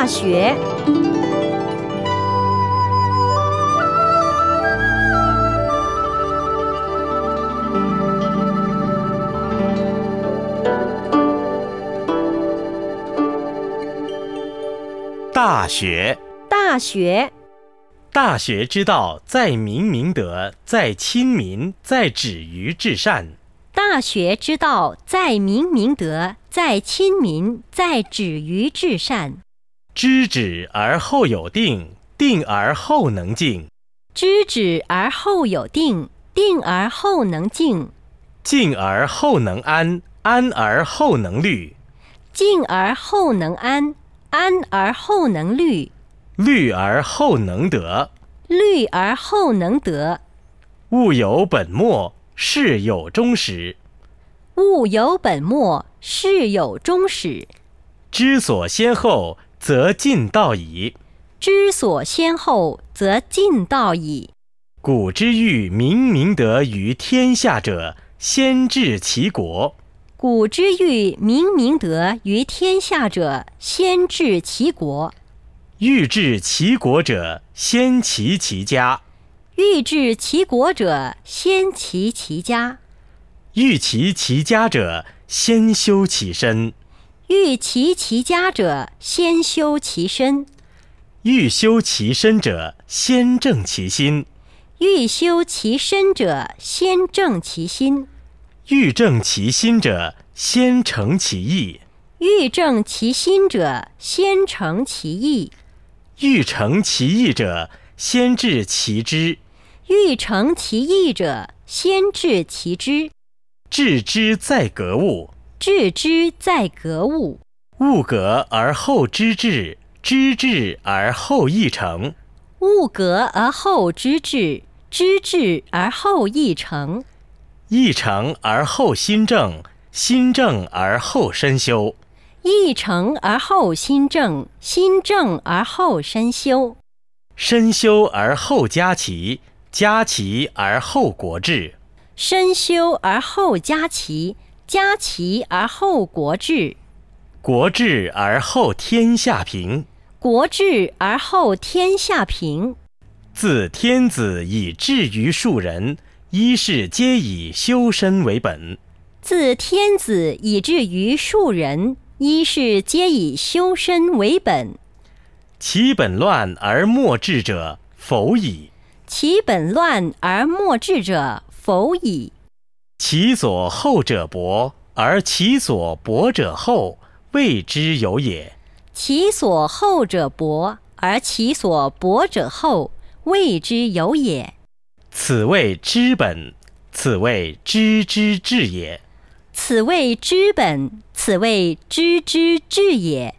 大学。 大学， 大学， 大学之道，在明明德，在亲民，在止于至善。 大学之道，在明明德，在亲民，在止于至善。 知止而后有定，定而后能静。 知止而后有定，定而后能静。 静而后能安，安而后能虑。 静而后能安，安而后能虑。 虑而后能得。 虑而后能得。 物有本末，事有终始。 物有本末，事有终始。 知所先后，则近道矣。 知所先后，则近道矣。 古之欲明明德于天下者，先治其国。 古之欲明明德于天下者，先治其国。 欲治其国者，先齐其家。 欲治其国者，先齐其家。 欲齐其家者，先修其身。 欲齐其家者，先修其身。 欲修其身者，先正其心。 欲修其身者，先正其心。 欲正其心者，先诚其意。 欲正其心者，先诚其意。 欲诚其意者，先治其知。 欲诚其意者，先治其知。 致知在格物。 致知在格物。 物格而后知至，知至而后意诚。 物格而后知至，知至而后意诚。 意诚而后心正，心正而后身修。 意诚而后心正，心正而后身修。 身修而后家齐，家齐而后国治。 身修而后家齐，家齐而后国治。 国治而后天下平。 国治而后天下平。 自天子以至于庶人，一事皆以修身为本。 自天子以至于庶人，一事皆以修身为本。 其本乱而末治者，否矣。 其本乱而末治者，否矣。 其所厚者薄，而其所薄者厚，谓之有也。 其所厚者薄，而其所薄者厚，谓之有也。 此谓知本，此谓知之至也。 此谓知本，此谓知之至也。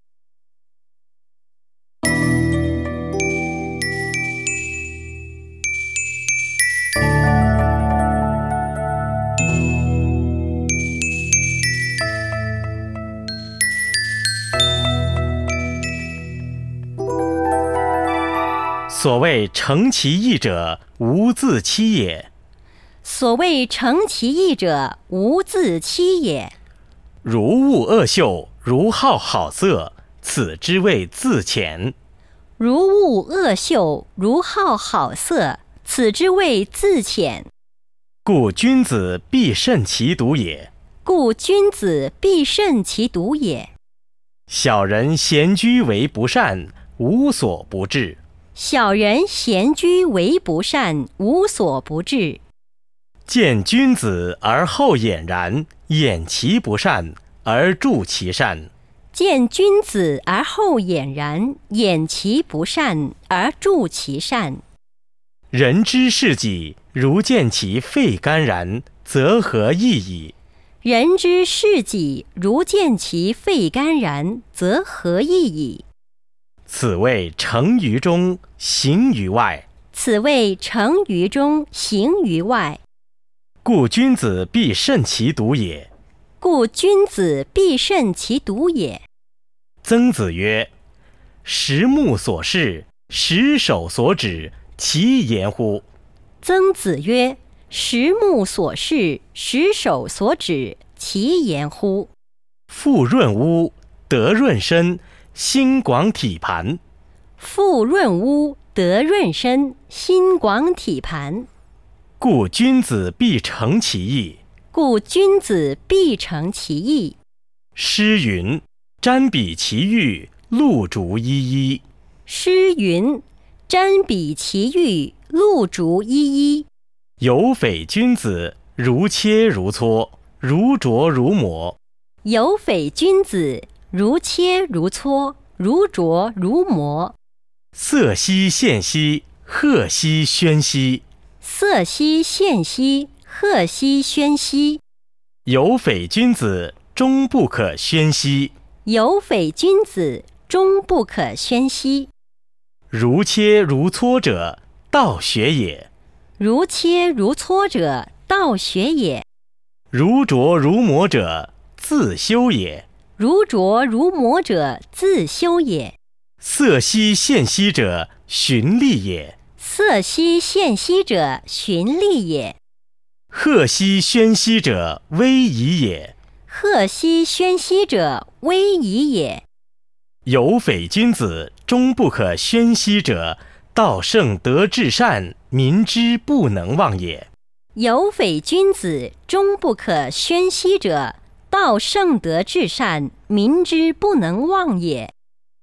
所谓诚其意者，无自欺也。 所谓诚其意者，无自欺也。 如恶恶臭，如好好色，此之谓自浅。 如恶恶臭，如好好色，此之谓自浅。 故君子必慎其独也。 故君子必慎其独也。 小人闲居为不善，无所不至。 小人闲居为不善，无所不至。 见君子而后俨然，掩其不善，而助其善。 见君子而后俨然，掩其不善，而助其善。 人之视己，如见其肺肝然，则何益矣？ 人之视己，如见其肺肝然，则何益矣？ 此谓诚于中，行于外。 此谓诚于中，行于外。 故君子必慎其独也。 故君子必慎其独也。 曾子曰：十目所视，十手所指，其言乎？ 曾子曰：十目所视，十手所指，其言乎？ 父润屋，德润身， 心广体盘。 腹润屋，得润身，心广体盘。 故君子必诚其意。 故君子必诚其意。 诗云：瞻彼其玉，露竹依依。 诗云：瞻彼其玉，露竹依依。 有匪君子，如切如磋，如琢如磨。 有匪君子，如切如磋，如琢如磨。 色兮宪兮，赫兮喧兮。 色兮宪兮，赫兮喧兮。 有匪君子，终不可宣兮。 有匪君子，终不可宣兮。 如切如磋者，道学也。 如切如磋者，道学也。 如琢如磨者，自修也。 如琢如磨者，自修也。 色兮宪兮者，循吏也。 色兮宪兮者，循吏也。 赫兮喧兮者，威仪也。 赫兮喧兮者，威仪也。 有匪君子，终不可宣兮者，道圣德至善，民之不能忘也。 有匪君子，终不可宣兮者，道圣德至善，民之不能忘也。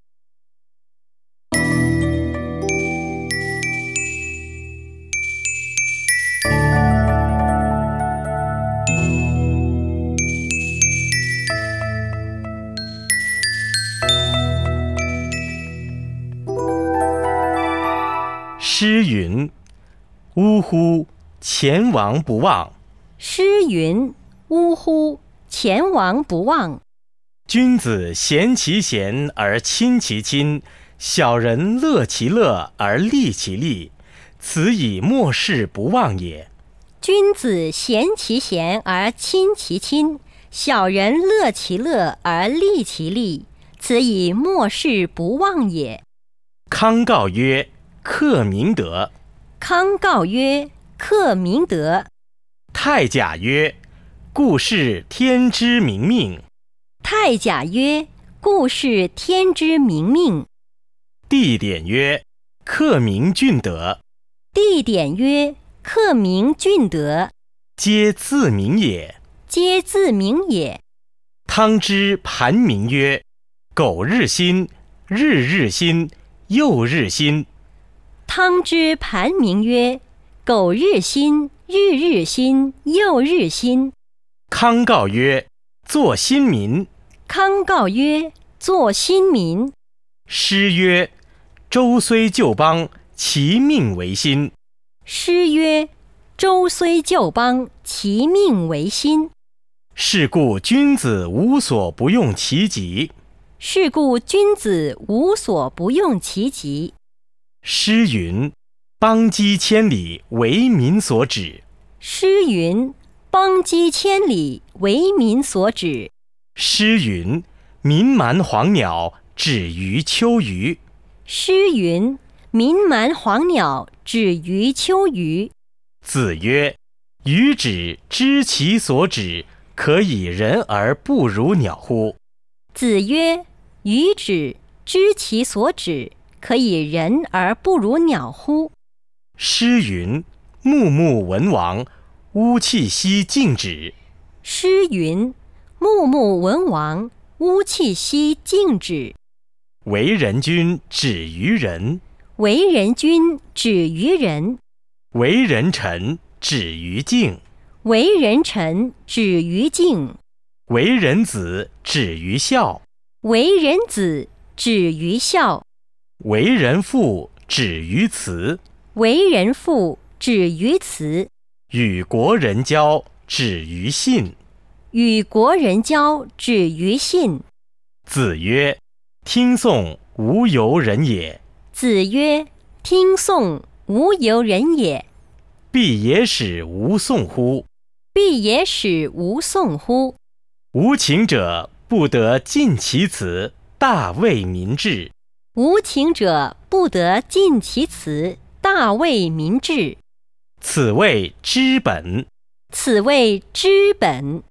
诗云：呜呼，前王不忘。 诗云：呜呼，前王不忘。 君子贤其贤而亲其亲，小人乐其乐而利其利，此以莫世不忘也。 君子贤其贤而亲其亲，小人乐其乐而利其利，此以莫世不忘也。 康告曰：克明德。 康告曰：克明德。 太甲曰：故是天之明命。 太甲曰：故是天之明命。 地点曰：克明俊德。 地点曰：克明俊德。 皆自明也。 皆自明也。 汤之盘铭曰：苟日新，日日新，又日新。 汤之盘铭曰：苟日新，日日新，又日新。 康告曰：作新民。 康告曰：作新民。 诗曰：周虽旧邦，其命维新。 诗曰：周虽旧邦，其命维新。 是故君子无所不用其极。 是故君子无所不用其极。 诗云：邦畿千里，为民所指。 诗云：邦畿千里，为民所指。 诗云：民蛮黄鸟，止于秋鱼。 诗云：民蛮黄鸟，止于秋鱼。 子曰：予止知其所止，可以人而不如鸟乎？ 子曰：予止知其所止，可以人而不如鸟乎？ 诗云：穆穆文王，乌气息静止。 诗云：穆穆文王，乌气息静止。 为人君，止于仁。 为人君，止于仁。 为人臣，止于敬。 为人臣，止于敬。 为人子，止于孝。 为人子，止于孝。 为人父，止于慈。 为人父，止于慈。 与国人交，止于信。 与国人交，止于信。 子曰：听讼，无由人也。 子曰：听讼，无由人也。 必也使无讼乎？ 必也使无讼乎？ 无情者不得尽其辞，大为民治。 无情者不得尽其辞，大为民治。 此谓知本。 此谓知本。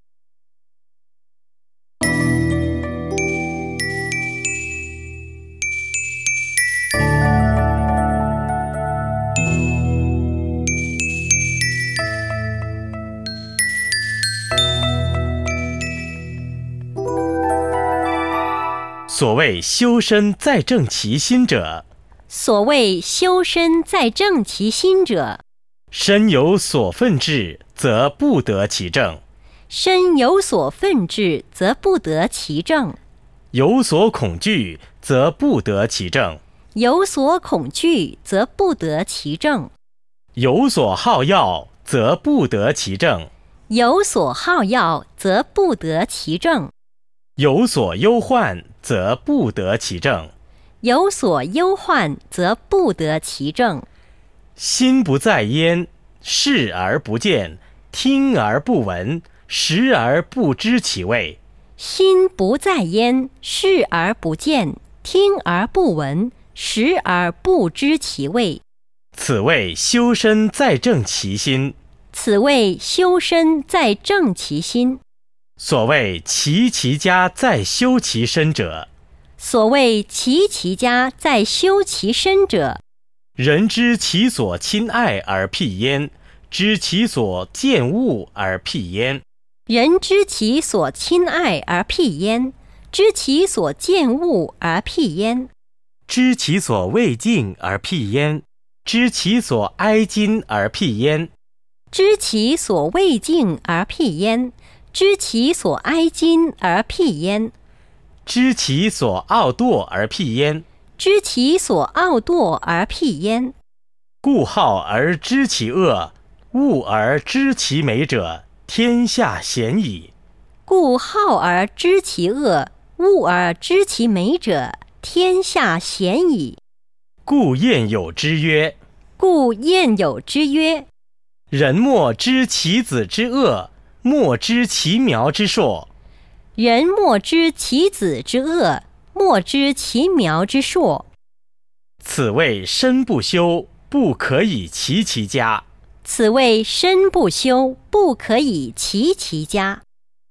所谓修身在正其心者， 所谓修身在正其心者， 身有所愤志，则不得其正； 身有所愤志，则不得其正； 有所恐惧，则不得其正； 有所恐惧，则不得其正； 有所好要，则不得其正； 有所好要，则不得其正； 有所忧患，则不得其正； 有所忧患，则不得其正。 心不在焉，视而不见，听而不闻，食而不知其味。 心不在焉，视而不见，听而不闻，食而不知其味。 此谓修身在正其心。 此谓修身在正其心。 所谓齐其家在修其身者， 所谓齐其家在修其身者， 人知其所亲爱而辟焉，知其所见恶而辟焉。 人知其所亲爱而辟焉，知其所见恶而辟焉。 知其所畏敬而辟焉，知其所哀矜而辟焉。 知其所畏敬而辟焉，知其所哀矜而辟焉。 知其所傲惰而辟焉， 知其所傲惰而辟焉。 故好而知其恶，恶而知其美者，天下鲜矣。 故好而知其恶，恶而知其美者，天下鲜矣。 故谚有之曰： 故谚有之曰： 人莫知其子之恶，莫知其苗之硕。 人莫知其子之恶，莫知其苗之硕。 此谓身不修，不可以齐其家。 此谓身不修，不可以齐其家。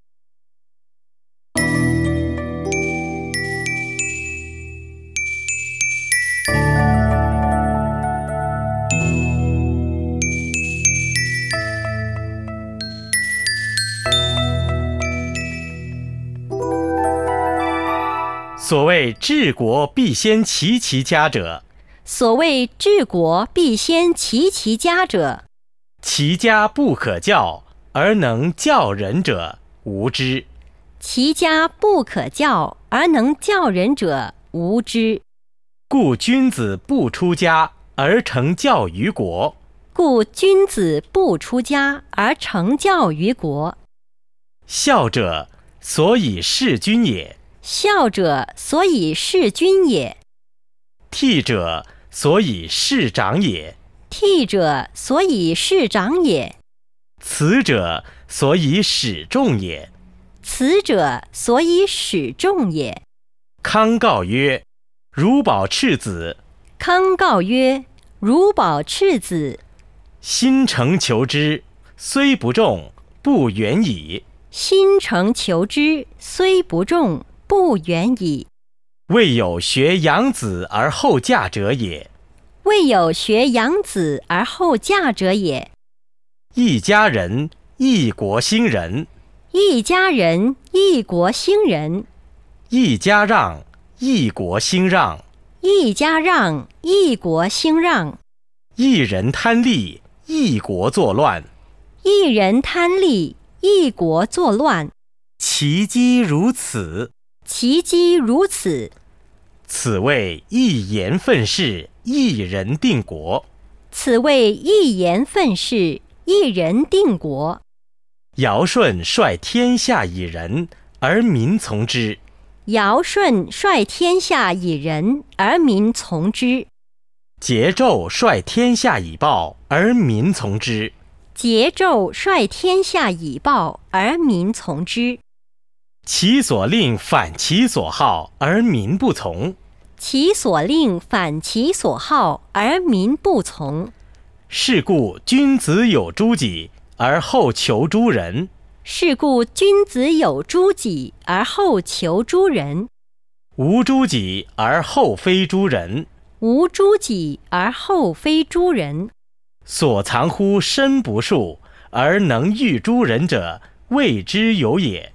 所谓治国必先齐其家者， 所谓治国必先齐其家者， 其家不可教，而能教人者，无知。 其家不可教，而能教人者，无知。 故君子不出家，而成教于国。 故君子不出家，而成教于国。 孝者，所以事君也； 孝者，所以事君也； 悌者，所以事长也； 悌者，所以事长也； 慈者，所以使众也； 慈者，所以使众也。 康告曰：如保赤子。 康告曰：如保赤子。 心诚求之，虽不中，不远矣。 心诚求之，虽不中，不远矣。 未有学养子而后嫁者也。 未有学养子而后嫁者也。 一家人，一国兴仁； 一家人，一国兴仁； 一家让，一国兴让； 一家让，一国兴让； 一人贪利，一国作乱； 一人贪利，一国作乱。 其机如此。 其机如此。 此谓一言愤世，一人定国。 此谓一言愤世，一人定国。 尧舜率天下以仁，而民从之。 尧舜率天下以仁，而民从之。 桀纣率天下以暴，而民从之。 桀纣率天下以暴，而民从之。 其所令反其所好，而民不从。 其所令反其所好，而民不从。 是故君子有诸己，而后求诸人。 是故君子有诸己，而后求诸人。 无诸己，而后非诸人。 无诸己，而后非诸人。 所藏乎身不术，而能御诸人者，谓之有也。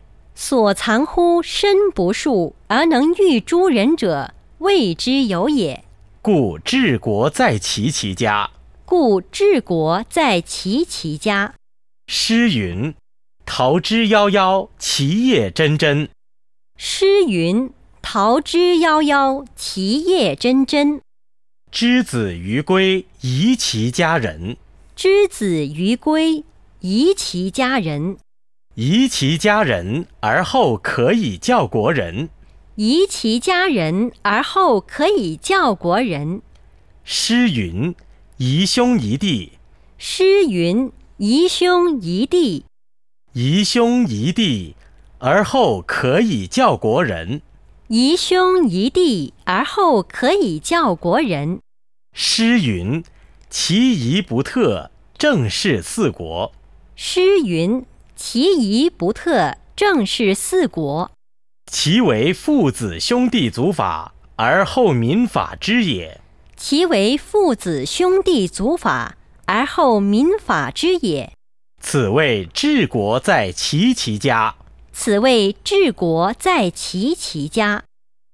所藏乎身不术而能御诸人者，谓之有也。 故治国在其家。 故治国在其家。 诗云：桃之夭夭，其叶蓁蓁。 诗云：桃之夭夭，其叶蓁蓁。 之子于归，宜其家人。 之子于归，宜其家人。 宜其家人，而后可以教国人。 宜其家人，而后可以教国人。 诗云：宜兄宜弟。 诗云：宜兄宜弟。 宜兄宜弟，而后可以教国人。 宜兄宜弟，而后可以教国人。 诗云：其仪不特，正是四国。 诗云：其仪不特，正是四国。 其为父子兄弟族法，而后民法之也。 其为父子兄弟族法，而后民法之也。 此谓治国在其家。 此谓治国在其家。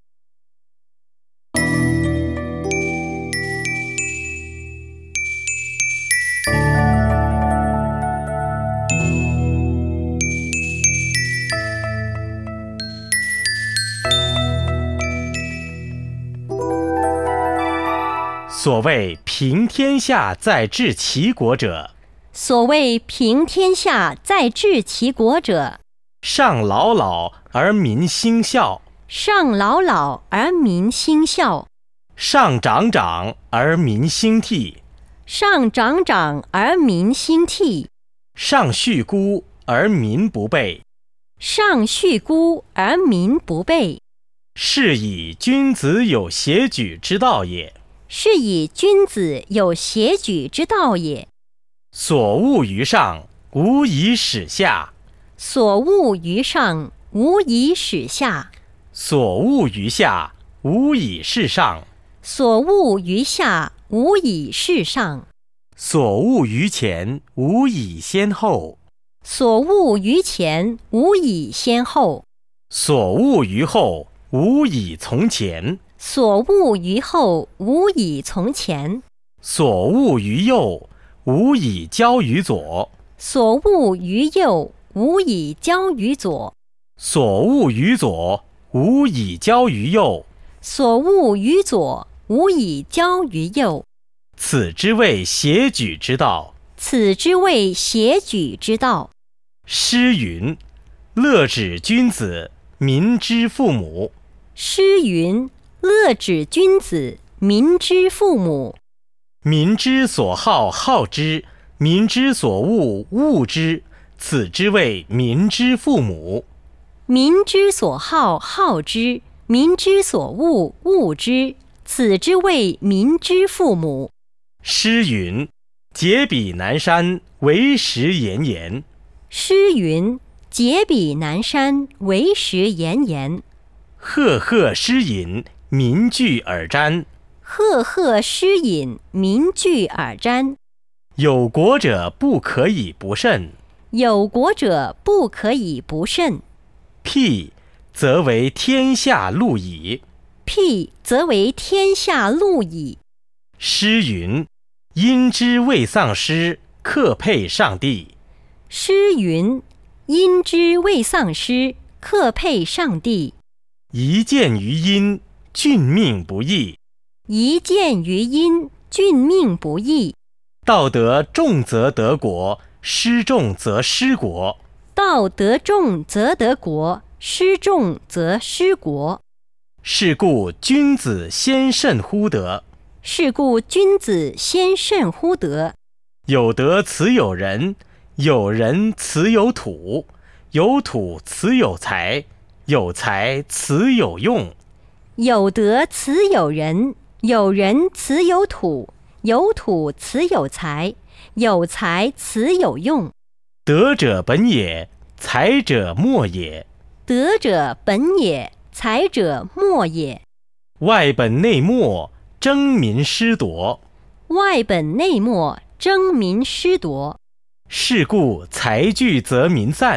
所谓平天下在治其国者， 所谓平天下在治其国者， 上老老而民兴孝， 上老老而民兴孝， 上长长而民兴替， 上长长而民兴替， 上恤孤而民不备， 上恤孤而民不备。 是以君子有协举之道也。 是以君子有协举之道也。 所恶于上，无以始下； 所恶于上，无以始下； 所恶于下，无以事上； 所恶于下，无以事上； 所恶于前，无以先后； 所恶于前，无以先后； 所恶于后，无以从前； 所恶于后，无以从前； 所恶于右，无以交于左； 所恶于右，无以交于左； 所恶于左，无以交于右； 所恶于左，无以交于右。 此之谓协举之道。 此之谓协举之道。 诗云：乐止君子，民之父母。 诗云：乐止君子，民之父母。 民之所好，好之；民之所恶，恶之。此之谓民之父母。 民之所好，好之；民之所恶，恶之。此之谓民之父母。 诗云：解彼南山，为石岩岩。 诗云：解彼南山，为石岩岩。 赫赫诗饮，民聚而瞻。 赫赫诗饮，民聚而瞻。 有国者不可以不慎。 有国者不可以不慎。 辟，则为天下路矣。 辟，则为天下路矣。 诗云：因之未丧失，克配上帝。 诗云：因之未丧失，克配上帝。 一见于阴，君命不义。 一见于阴，君命不义。 道德重则得国，失重则失国。 道德重则得国，失重则失国。 是故君子先慎乎德。 是故君子先慎乎德。 有德此有人，有人此有土，有土此有财，有财此有用。 有德此有人，有人此有土，有土此有财，有财此有用。 德者本也，财者末也。 德者本也，财者末也。 外本内末，争民失夺。 外本内末，争民失夺。 是故财聚则民散，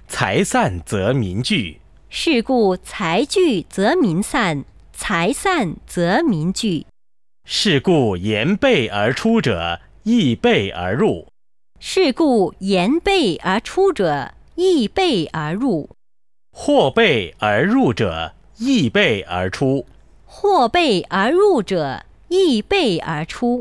财散则民聚。 是故财聚则民散，财散则民聚。 是故言备而出者，亦备而入。 是故言备而出者，亦备而入。 或备而入者，亦备而出。 或备而入者，亦备而出。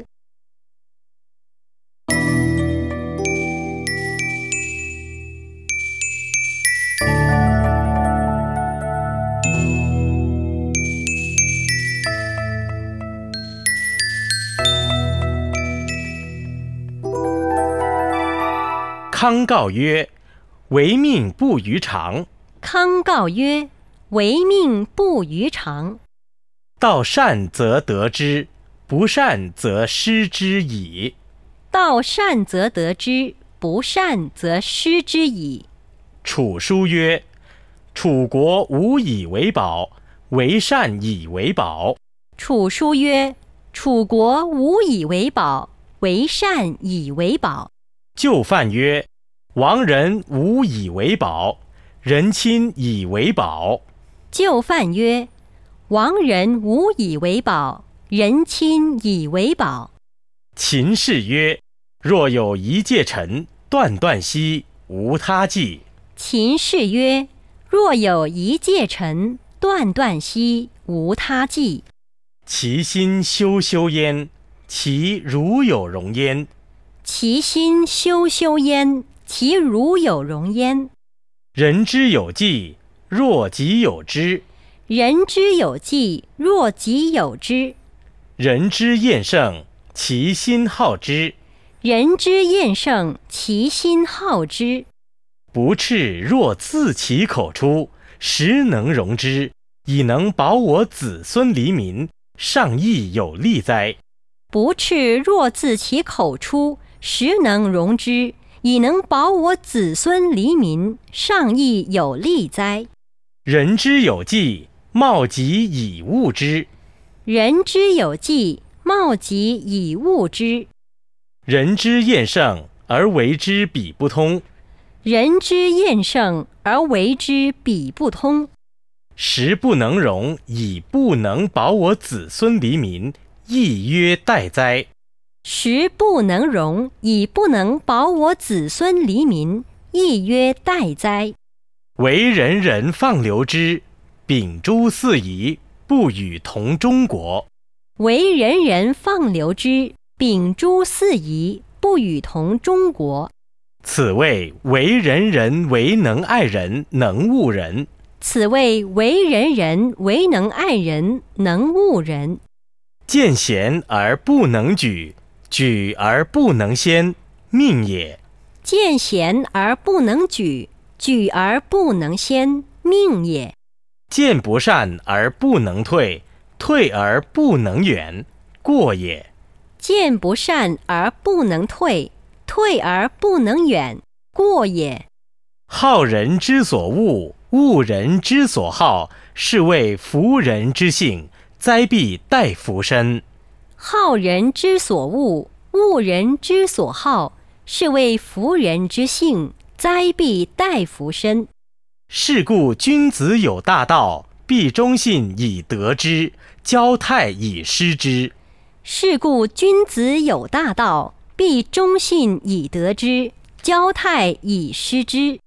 康告曰：唯命不于常。 康告曰：唯命不于常。 道善则得之，不善则失之矣。 道善则得之，不善则失之矣。 楚书曰：楚国无以为宝，为善以为宝。 楚书曰：楚国无以为宝，为善以为宝。 就范曰：亡人无以为宝，人亲以为宝。 就范曰：亡人无以为宝，人亲以为宝。 秦氏曰：若有一介臣，断断兮，无他计。 秦氏曰：若有一介臣，断断兮，无他计。 其心修修焉，其如有容焉。 其心修修焉，其如有容焉。 人之有计，若己有之。 人之有计，若己有之。 人之厌胜，其心好之。 人之厌胜，其心好之。 不赤若自其口出，实能容之，以能保我子孙黎民，上亦有利哉？ 不赤若自其口出，实能容之，以能保我子孙黎民，上亦有利哉？ 人之有计，貌己以物之。 人之有计，貌己以物之。 人之厌胜，而为之比不通。 人之厌胜，而为之比不通。 实不能容，以不能保我子孙黎民，亦曰殆哉？ 实不能容，以不能保我子孙黎民，亦曰殆哉？ 惟人人放流之，秉诸四夷，不与同中国。 惟人人放流之，秉诸四夷，不与同中国。 此谓惟人人为能爱人，能恶人。 此谓惟人人为能爱人，能恶人。 见贤而不能举，举而不能先，命也。 见贤而不能举，举而不能先，命也。 见不善而不能退，退而不能远，过也。 见不善而不能退，退而不能远，过也。 好人之所恶，恶人之所好，是谓夫人之性，灾必待福身。 好人之所恶，恶人之所好，是谓夫人之性，灾必待福身。 是故君子有大道，必忠信以得之，交泰以失之。 是故君子有大道，必忠信以得之，交泰以失之。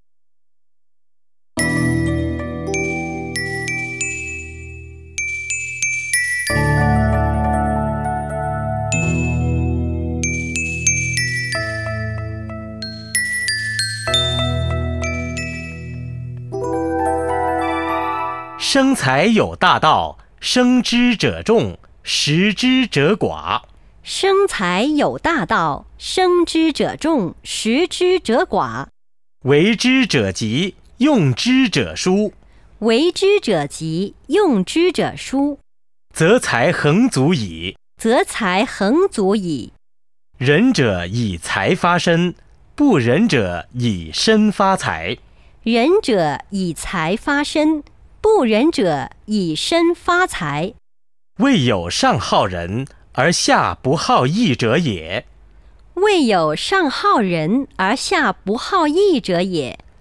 生财有大道，生之者众，食之者寡。 生财有大道，生之者众，食之者寡。 为之者急，用之者疏。 为之者急，用之者疏。 则财恒足矣。 则财恒足矣。 仁者以财发身，不仁者以身发财。 仁者以财发身，不仁者以身发财。 未有上好人，而下不好义者也。 未有上好人，而下不好义者也。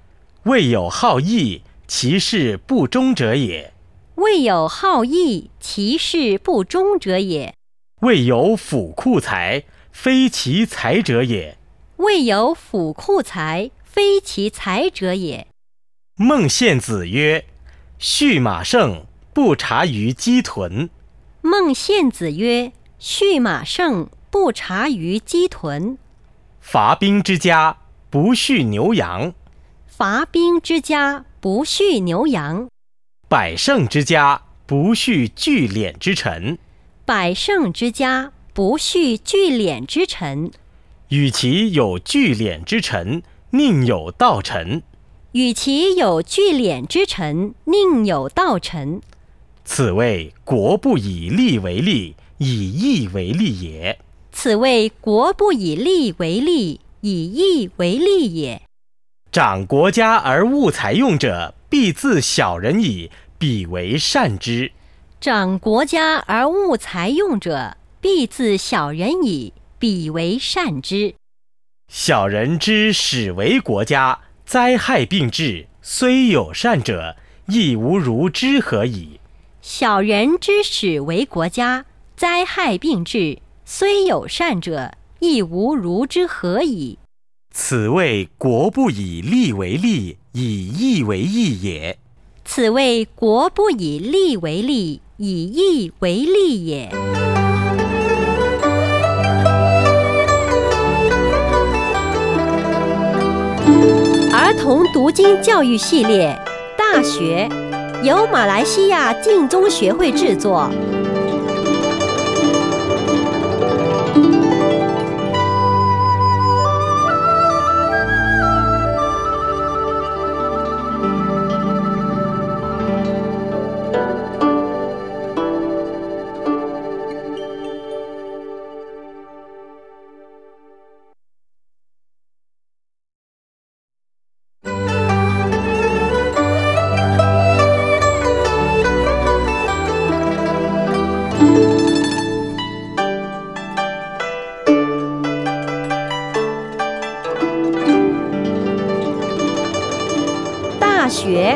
未有好义，其事不忠者也； 未有好义，其事不忠者也； 未有府库财，非其财者也； 未有府库财，非其财者也。 孟献子曰：畜马胜，不察于鸡豚。 孟献子曰：畜马胜，不察于鸡豚。 伐兵之家，不畜牛羊； 伐兵之家，不畜牛羊； 百胜之家，不畜聚敛之臣。 百胜之家，不畜聚敛之臣。 与其有聚敛之臣，宁有盗臣。 与其有聚敛之臣，宁有盗臣。 此谓国不以利为利，以义为利也。 此谓国不以利为利，以义为利也。 长国家而务财用者，必自小人矣，彼为善之。 长国家而务财用者，必自小人矣，彼为善之。 小人之始为国家，灾害并至，虽有善者，亦无如之何矣。 小人之始为国家，灾害并至，虽有善者，亦无如之何矣。 此谓国不以利为利，以义为义也。 此谓国不以利为利，以义为利也。儿童读经教育系列《大学》，由马来西亚敬宗学会制作。大学。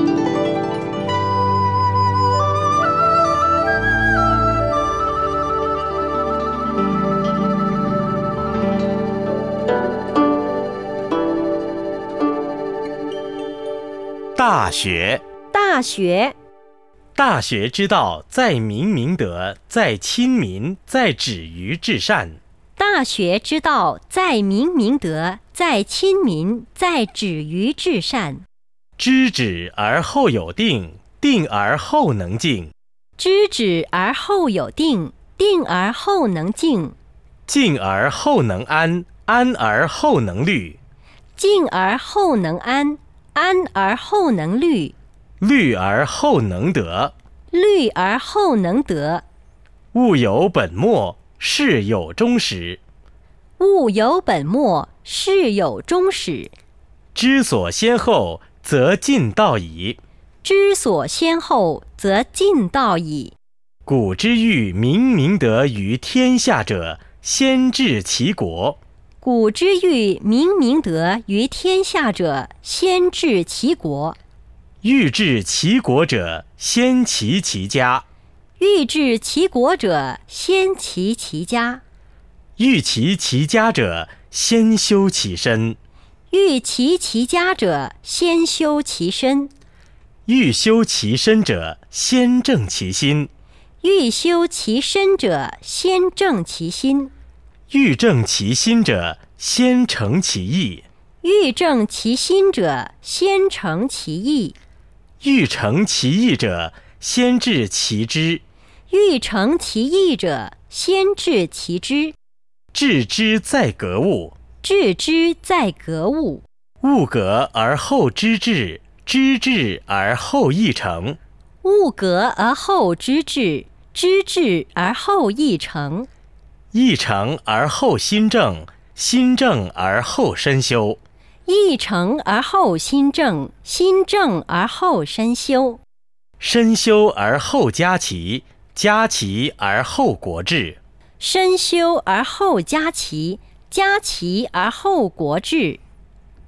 大学。 大学。 大学之道，在明明德，在亲民，在止于至善。 大学之道，在明明德，在亲民，在止于至善。 知止而后有定，定而后能静。 知止而后有定，定而后能静。 静而后能安，安而后能虑。 静而后能安，安而后能虑。 虑而后能得。 虑而后能得。 物有本末，事有终始。 物有本末，事有终始。 知所先后，则近道矣。 知所先后，则近道矣。 古之欲明明德于天下者，先治其国。 古之欲明明德于天下者，先治其国。 欲治其国者，先齐其家。 欲治其国者，先齐其家。 欲齐其家者，先修其身。 欲齐其家者，先修其身。 欲修其身者，先正其心。 欲修其身者，先正其心。 欲正其心者，先诚其意。 欲正其心者，先诚其意。 欲诚其意者，先治其知。 欲诚其意者，先治其知。 致知在格物。 致知在格物。 物格而后知至，知至而后意诚。 物格而后知至，知至而后意诚。 意诚而后心正，心正而后身修。 意诚而后心正，心正而后身修。 身修而后家齐，家齐而后国治。 身修而后家齐，家齐而后国治。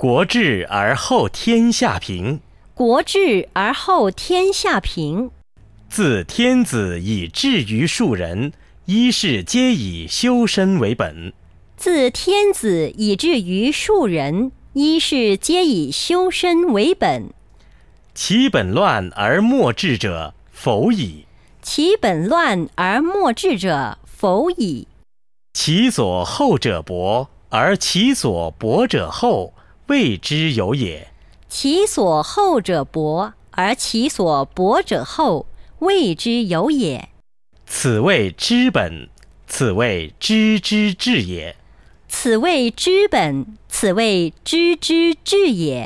国治而后天下平。 国治而后天下平。 自天子以至于庶人，一是皆以修身为本。 自天子以至于庶人，一是皆以修身为本。 其本乱而末治者，否矣。 其本乱而末治者，否矣。 其所厚者薄，而其所薄者厚，谓之有也。 其所厚者薄，而其所薄者厚，谓之有也。 此谓知本，此谓知之至也。 此谓知本，此谓知之至也。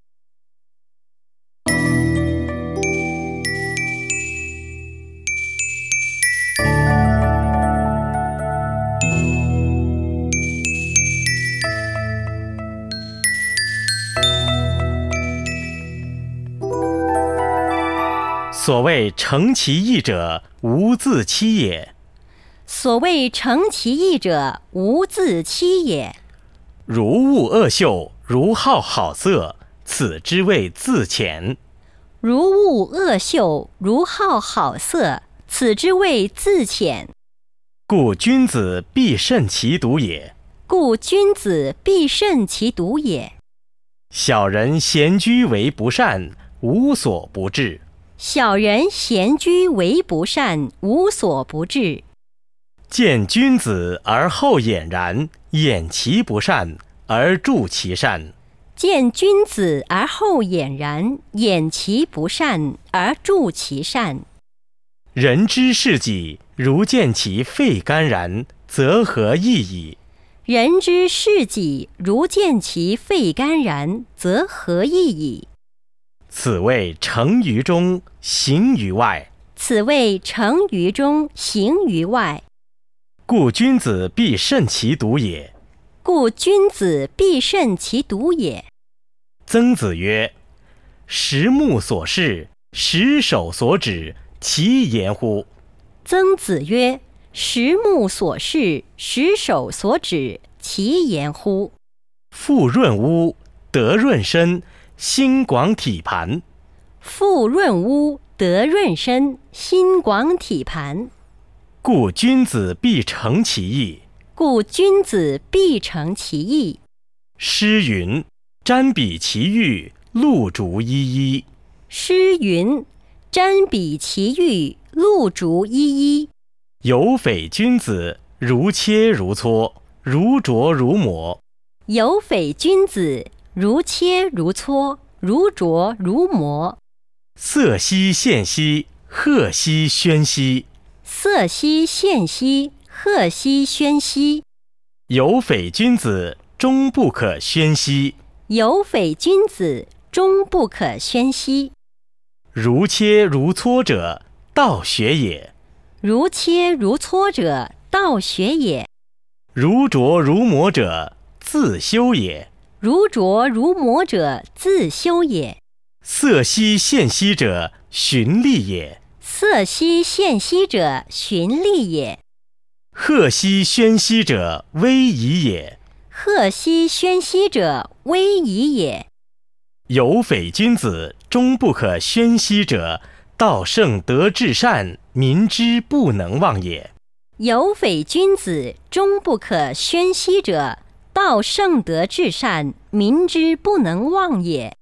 所谓诚其意者，无自欺也。 所谓诚其意者，无自欺也。 如恶恶臭，如好好色，此之谓自浅。 如恶恶臭，如好好色，此之谓自浅。 故君子必慎其独也。 故君子必慎其独也。 小人闲居为不善，无所不至。 小人闲居为不善，无所不至。 见君子而后俨然，掩其不善，而助其善。 见君子而后俨然，掩其不善，而助其善。 人之视己，如见其肺肝然，则何益矣？ 人之视己，如见其肺肝然，则何益矣？ 此谓诚于中，行于外。 此谓诚于中，行于外。 故君子必慎其独也。 故君子必慎其独也。 曾子曰：十目所视，十手所指，其言乎？ 曾子曰：十目所视，十手所指，其言乎？ 腹润屋，德润身，心广体盘。 腹润屋，德润身，心广体盘。 故君子必诚其意。 故君子必诚其意。 诗云：瞻彼其玉，露竹依依。 诗云：瞻彼其玉，露竹依依。 有匪君子，如切如磋，如琢如磨。 有匪君子，如切如磋，如琢如磨。 色兮宪兮，赫兮喧兮。 色兮宪兮，赫兮喧兮。 有匪君子，终不可喧兮。 有匪君子，终不可喧兮。 如切如磋者，道学也。 如切如磋者，道学也。 如琢如磨者，自修也。 如琢如磨者，自修也。 色兮宪兮者，循吏也。 色兮宪兮者，循吏也。 赫兮喧兮者，威仪也。 赫兮喧兮者，威仪也。 有匪君子，终不可喧兮者，道圣德至善，民之不能忘也。 有匪君子，终不可喧兮者，道圣德至善，民之不能忘也。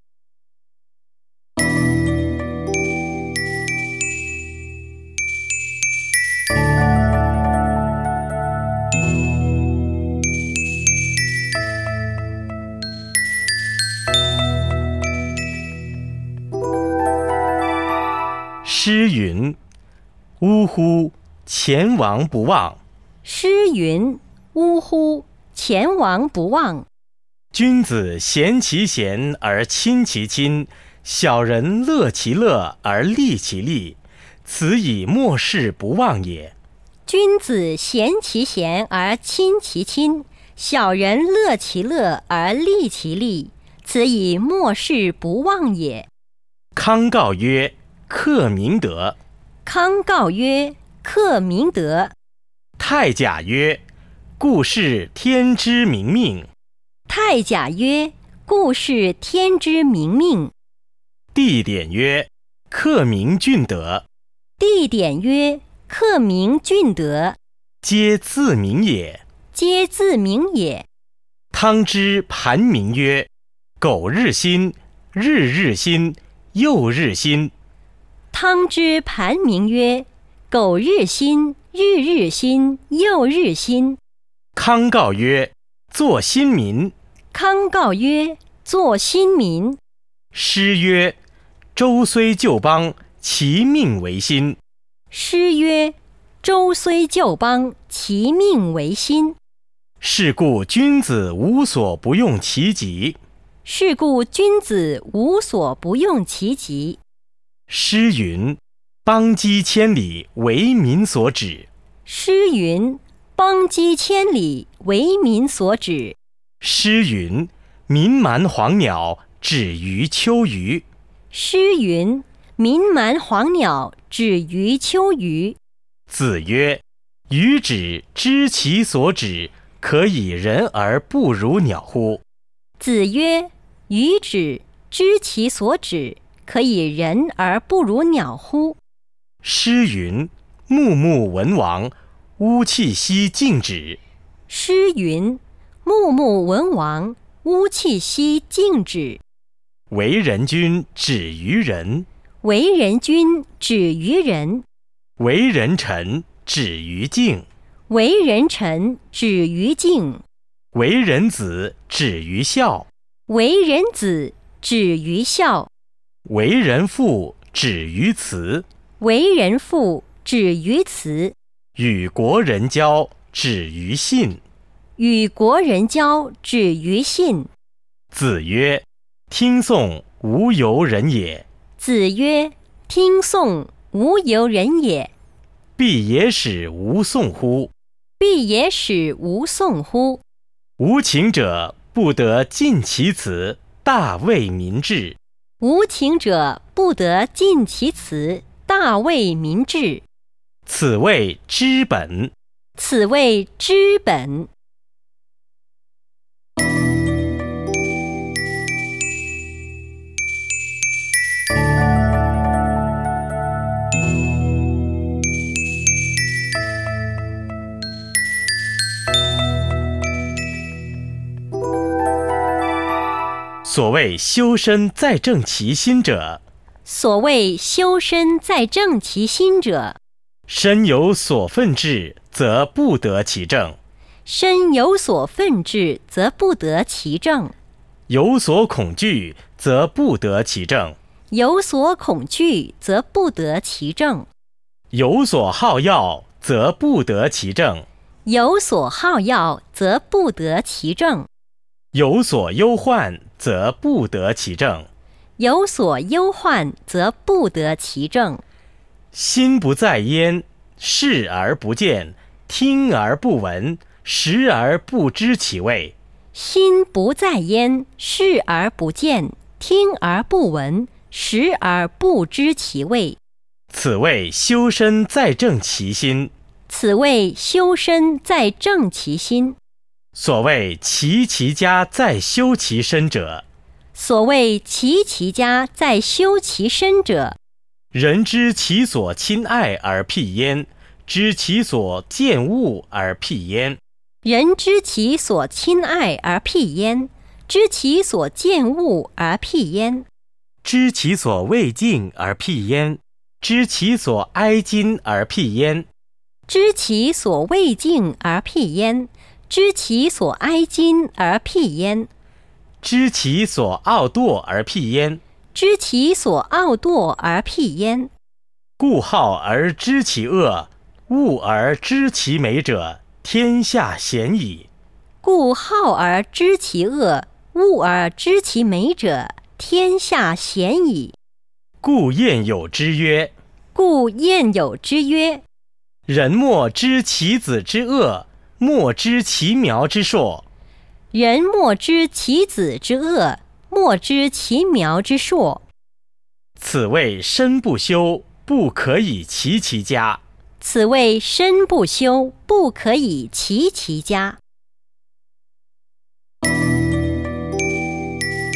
诗云：呜呼，前王不忘。 诗云：呜呼，前王不忘。 君子贤其贤而亲其亲，小人乐其乐而利其利，此以莫世不忘也。 君子贤其贤而亲其亲，小人乐其乐而利其利，此以莫世不忘也。 康告曰：克明德。 康告曰：克明德。 太甲曰：故是天之明命。 太甲曰： 故是天之明命。 地点曰：克明俊德。 地点曰：克明俊德。 皆自明也。 皆自明也。 汤之盘铭曰：苟日新，日日新，又日新。 汤之盘铭曰：苟日新，日日新，又日新。 康诰曰：作新民。 康诰曰：作新民。 诗曰：周虽旧邦，其命维新。 诗曰：周虽旧邦，其命维新。 是故君子无所不用其极。 是故君子无所不用其极。 诗云：邦畿千里，为民所指。 诗云：邦畿千里，为民所指。 诗云：民蛮黄鸟，止于秋鱼。 诗云：民蛮黄鸟，止于秋鱼。 子曰：予止知其所止，可以人而不如鸟乎？ 子曰：予止知其所止，可以人而不如鸟乎？ 诗云：穆穆文王，乌气息静止。 诗云：穆穆文王，乌气息静止。 为人君，止于仁。 为人君，止于仁。 为人臣，止于敬。 为人臣，止于敬。 为人子，止于孝。 为人子，止于孝。 为人父，止于慈。 为人父，止于慈。 与国人交，止于信。 与国人交，止于信。 子曰：听讼，无由人也。 子曰：听讼，无由人也。 必也使无讼乎？ 必也使无讼乎？ 无情者不得尽其辞，大为民治。 无情者不得尽其辞，大为民治。 此谓知本。 此谓知本。 所谓修身在正其心者， 所谓修身在正其心者， 身有所愤志，则不得其正； 身有所愤志，则不得其正； 有所恐惧，则不得其正； 有所恐惧，则不得其正； 有所好要，则不得其正； 有所好要，则不得其正； 有所忧患，则不得其正； 有所忧患，则不得其正。 心不在焉，视而不见，听而不闻，食而不知其味。 心不在焉，视而不见，听而不闻，食而不知其味。 此谓修身在正其心。 此谓修身在正其心。 所谓齐其家在修其身者， 所谓齐其家在修其身者， 人知其所亲爱而辟焉，知其所见恶而辟焉。 人知其所亲爱而辟焉，知其所见恶而辟焉。 知其所未敬而辟焉，知其所哀矜而辟焉。 知其所未敬而辟焉，知其所哀矜而辟焉。 知其所傲惰而辟焉， 知其所傲惰而辟焉。 故好而知其恶，恶而知其美者，天下鲜矣。 故好而知其恶，恶而知其美者，天下鲜矣。 故谚有之曰： 故谚有之曰： 人莫知其子之恶，莫知其苗之硕。 人莫知其子之恶，莫知其苗之硕。 此谓身不修，不可以齐其家。 此谓身不修，不可以齐其家。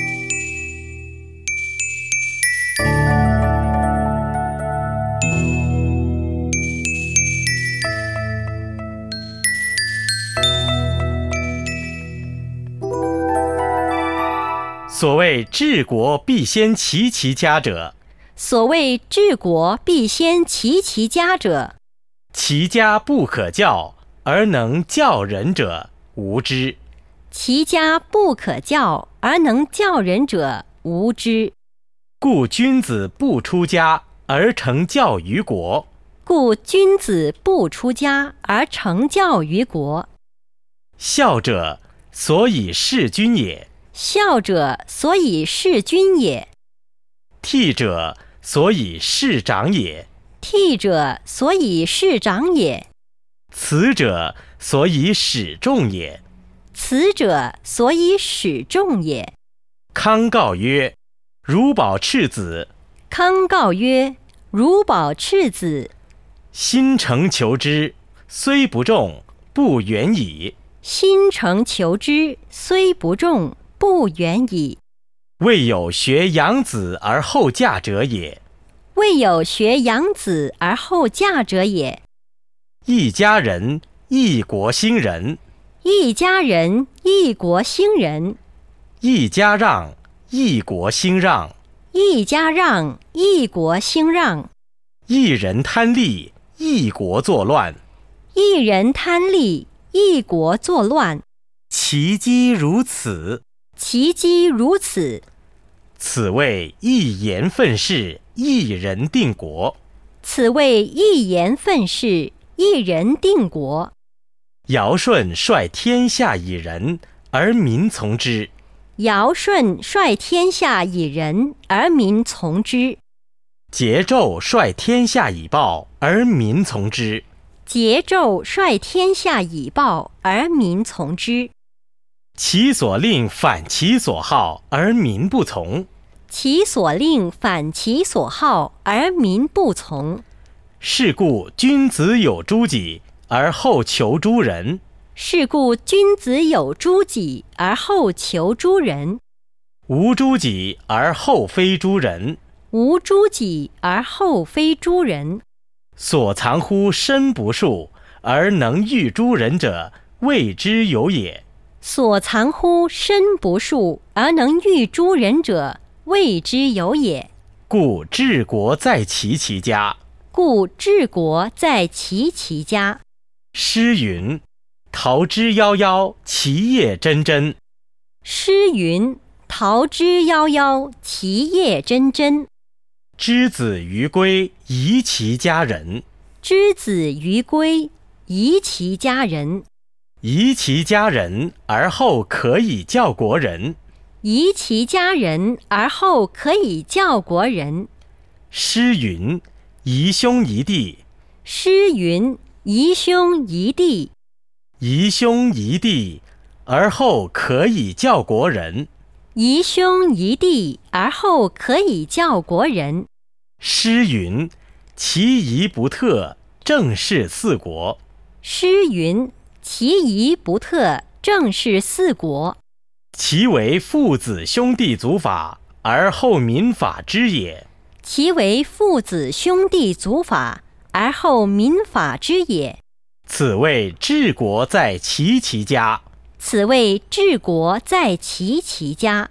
所谓治国必先齐其家者， 所谓治国必先齐其家者， 齐家不可教，而能教人者，无之。 齐家不可教，而能教人者，无之。 故君子不出家，而成教于国。 故君子不出家，而成教于国。 孝者，所以事君也； 孝者，所以事君也； 悌者，所以事长也； 悌者，所以事长也； 慈者，所以使众也； 慈者，所以使众也。 康告曰：汝保赤子。 康告曰：汝保赤子。 心诚求之，虽不中，不远矣。 心诚求之，虽不中，不远矣。 未有学养子而后嫁者也。 未有学养子而后嫁者也。 一家人，一国兴仁； 一家人，一国兴仁； 一家让，一国兴让； 一家让，一国兴让； 一人贪利，一国作乱； 一人贪利，一国作乱。 其机如此， 其机如此。 此谓一言愤世，一人定国。 此谓一言愤世，一人定国。 尧舜率天下以仁，而民从之。 尧舜率天下以仁，而民从之。 桀纣率天下以暴，而民从之。 桀纣率天下以暴，而民从之。 其所令反其所好，而民不从。 其所令反其所好，而民不从。 是故君子有诸己，而后求诸人。 是故君子有诸己，而后求诸人。 无诸己，而后非诸人。 无诸己，而后非诸人。 所藏乎身不术，而能御诸人者，谓之有也。 所藏乎身不术，而能御诸人者，谓之有也。 故治国在其家。 故治国在其家。 诗云：桃之夭夭，其叶蓁蓁。 诗云：桃之夭夭，其叶蓁蓁。 之子于归，宜其家人。 之子于归，宜其家人。 宜其家人，而后可以教国人。 宜其家人，而后可以教国人。 诗云：宜兄宜弟。 诗云：宜兄宜弟。 宜兄宜弟，而后可以教国人。 宜兄宜弟，而后可以教国人。 诗云：其仪不特，正是四国。 诗云：其仪不特，正是四国。 其为父子兄弟族法，而后民法之也。 其为父子兄弟族法，而后民法之也。 此谓治国在其家。 此谓治国在其家。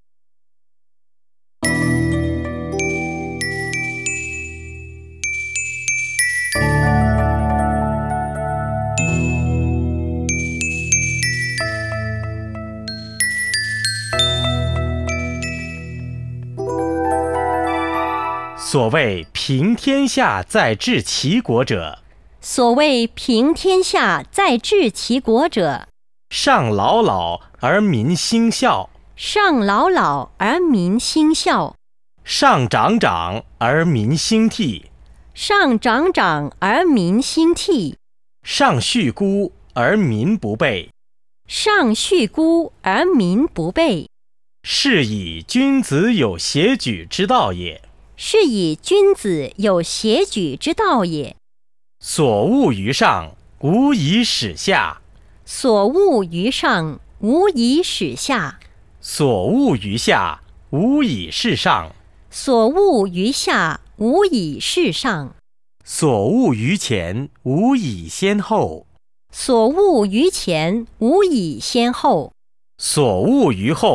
所谓平天下在治其国者， 所谓平天下在治其国者， 上老老而民兴孝， 上老老而民兴孝， 上长长而民兴悌， 上长长而民兴悌， 上恤孤而民不备， 上恤孤而民不备。 是以君子有协举之道也。 是以君子有协举之道也。 所恶于上，无以始下； 所恶于上，无以始下； 所恶于下，无以事上； 所恶于下，无以事上； 所恶于前，无以先后； 所恶于前，无以先后； 所恶于后，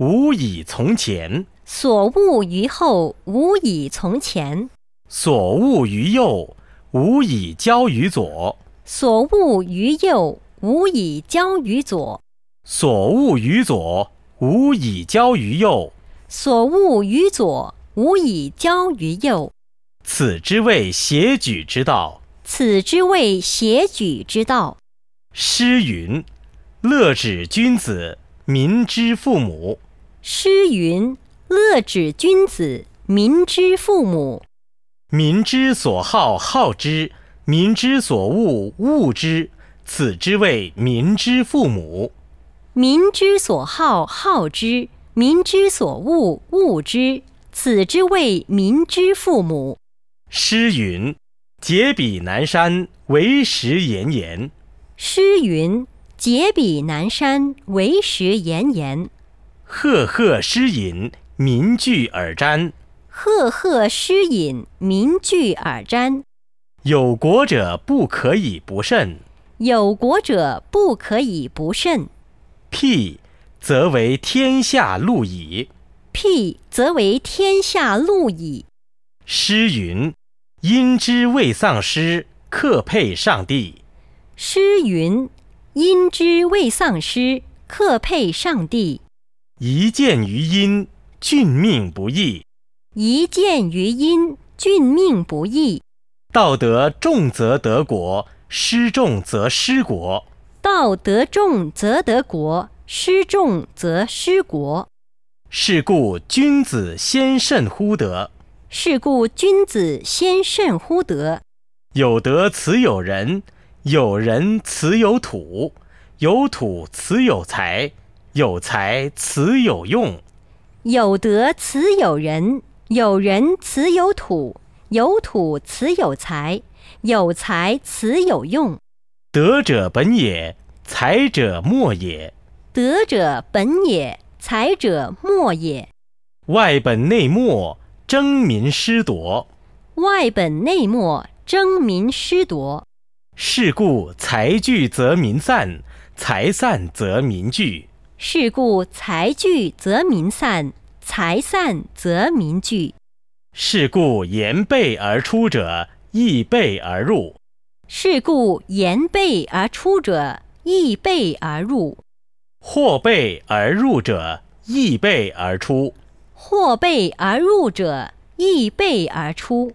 无以从前； 所恶于后，无以从前； 所恶于右，无以交于左； 所恶于右，无以交于左； 所恶于左，无以交于右； 所恶于左，无以交于右。 此之谓协举之道。 此之谓协举之道。 诗云：乐止君子，民之父母。 诗云：乐止君子，民之父母。 民之所好，好之；民之所恶，恶之。此之谓民之父母。 民之所好，好之；民之所恶，恶之。此之谓民之父母。 诗云：解彼南山，为石岩岩。 诗云：解彼南山，为石岩岩。 赫赫诗饮，民聚而瞻。 赫赫诗饮，民聚而瞻。 有国者不可以不慎。 有国者不可以不慎。 辟，则为天下路矣。 辟，则为天下路矣。 诗云：因之未丧失，克配上帝。 诗云：因之未丧失，克配上帝。 一见于阴，君命不义。 一见于阴，君命不义。 道德重则得国，失重则失国。 道德重则得国，失重则失国。 是故君子先慎乎德。 是故君子先慎乎德。 有德此有人，有人此有土，有土此有财，有财此有用。 有德此有人，有人此有土，有土此有财，有财此有用。 德者本也，财者末也。 德者本也，财者末也。 外本内末，争民失夺。 外本内末，争民失夺。 是故财聚则民散，财散则民聚。 是故财聚则民散，财散则民聚。 是故言备而出者，亦备而入。 是故言备而出者，亦备而入。 或备而入者，亦备而出。 或备而入者，亦备而出。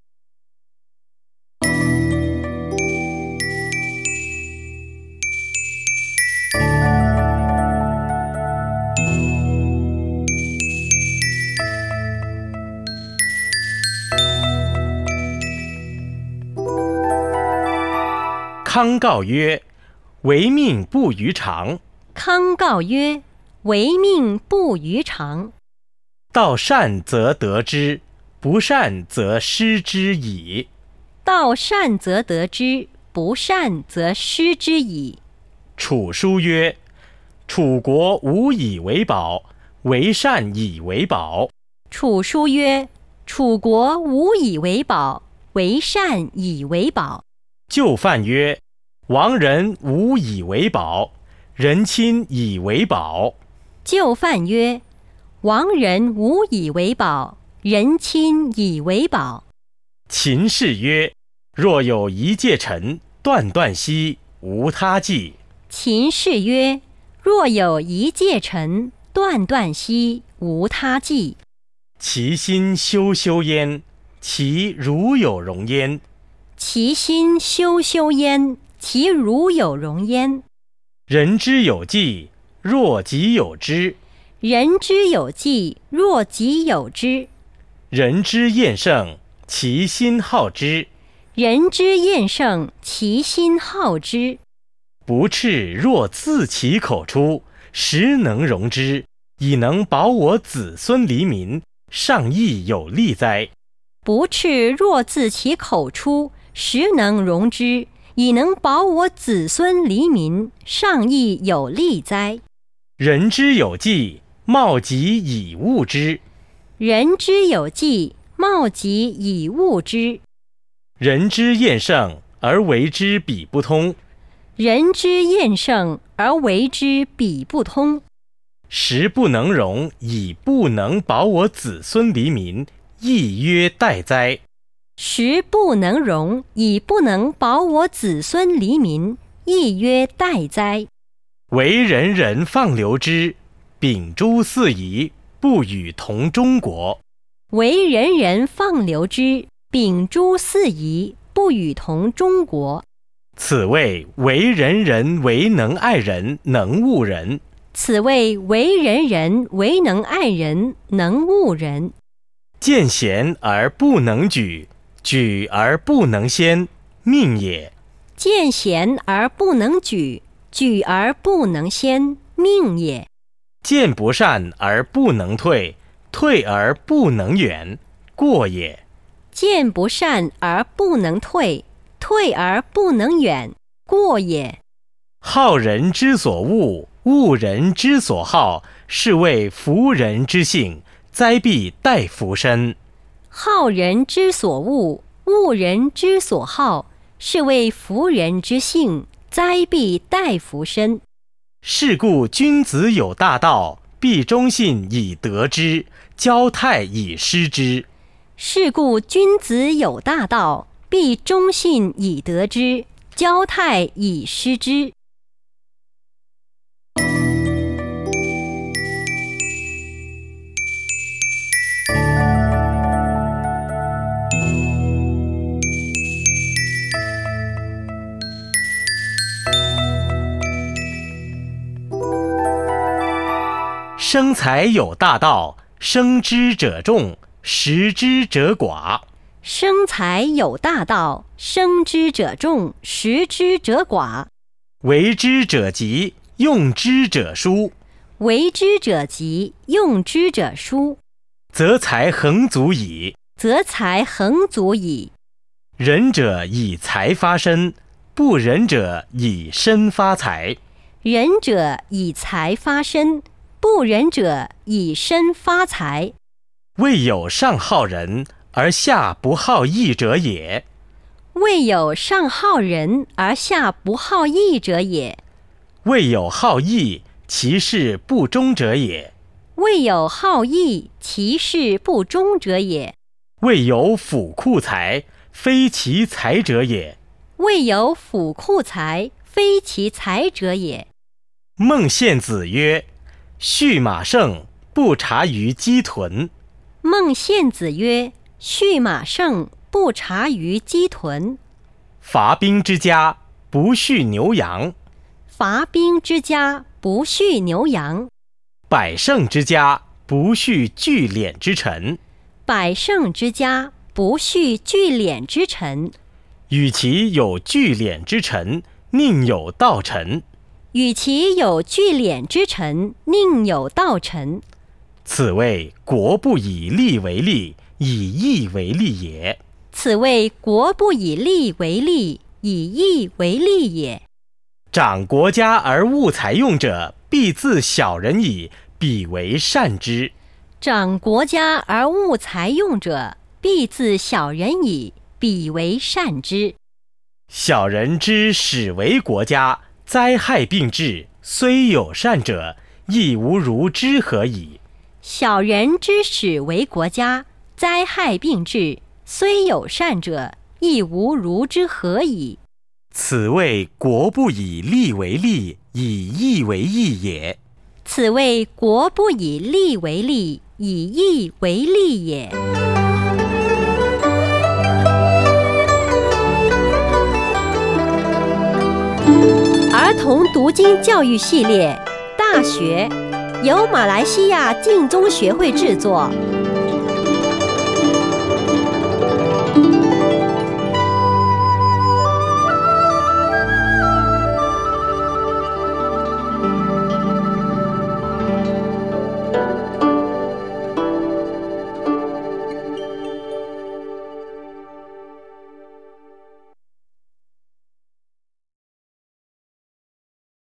康告曰：唯命不于常。 康告曰：唯命不于常。 道善则得之，不善则失之矣。 道善则得之，不善则失之矣。 楚书曰：楚国无以为宝，为善以为宝。 楚书曰：楚国无以为宝，为善以为宝。 就范曰：亡人无以为宝，人亲以为宝。 就范曰：亡人无以为宝，人亲以为宝。 秦氏曰：若有一介臣，断断兮，无他计。 秦氏曰：若有一介臣，断断兮，无他计。 其心修修焉，其如有容焉。 其心修修焉，其如有容焉。 人之有计，若己有之。 人之有计，若己有之。 人之厌胜，其心好之。 人之厌胜，其心好之。 不赤若自其口出，实能容之，以能保我子孙黎民，上亦有利哉？ 不赤若自其口出，实能容之，以能保我子孙黎民，上亦有利哉？ 人之有计，貌己以物之。 人之有计，貌己以物之。 人之厌胜，而为之比不通。 人之厌胜，而为之比不通。 时不能容，以不能保我子孙黎民，亦曰殆哉。 时不能容，以不能保我子孙黎民，亦曰殆哉。 惟人人放流之，秉诸四夷，不与同中国。 惟人人放流之，秉诸四夷，不与同中国。 此谓惟人人惟能爱人，能恶人。 此谓惟人人惟能爱人，能恶人。 见贤而不能举，举而不能先，命也。 见贤而不能举，举而不能先，命也。 见不善而不能退，退而不能远，过也。 见不善而不能退，退而不能远，过也。 好人之所恶，恶人之所好，是谓夫人之性，灾必殆福身。 好人之所恶，恶人之所好，是谓夫人之性，灾必殆福身。 是故君子有大道，必忠信以得之，交泰以失之。 是故君子有大道，必忠信以得之，交泰以失之。 生财有大道，生之者众，食之者寡。 生财有大道，生之者众，食之者寡。 为之者急，用之者疏。 为之者急，用之者疏。 则财恒足矣。 则财恒足矣。 仁者以财发身，不仁者以身发财。 仁者以财发身，不仁者以身发财。 未有上好人而下不好义者也。 未有上好人而下不好义者也。 未有好义，其事不忠者也。 未有好义，其事不忠者也。 未有府库财，非其财者也。 未有府库财，非其财者也。 孟献子曰：畜马胜，不察于鸡豚。 孟献子曰：畜马胜，不察于鸡豚。 伐兵之家，不畜牛羊。 伐兵之家，不畜牛羊。 百胜之家，不畜聚敛之臣。 百胜之家，不畜聚敛之臣。 与其有聚敛之臣，宁有盗臣。 与其有聚敛之臣，宁有盗臣。 此谓国不以利为利，以义为利也。 此谓国不以利为利，以义为利也。 长国家而务财用者，必自小人矣，彼为善之。 长国家而务财用者，必自小人矣，彼为善之。 小人之始为国家，灾害并至，虽有善者，亦无如之何矣。 小人之始为国家，灾害并至，虽有善者，亦无如之何矣。 此谓国不以利为利，以义为义也。 此谓国不以利为利，以义为利也。儿童读经教育系列《大学》，由马来西亚净宗学会制作。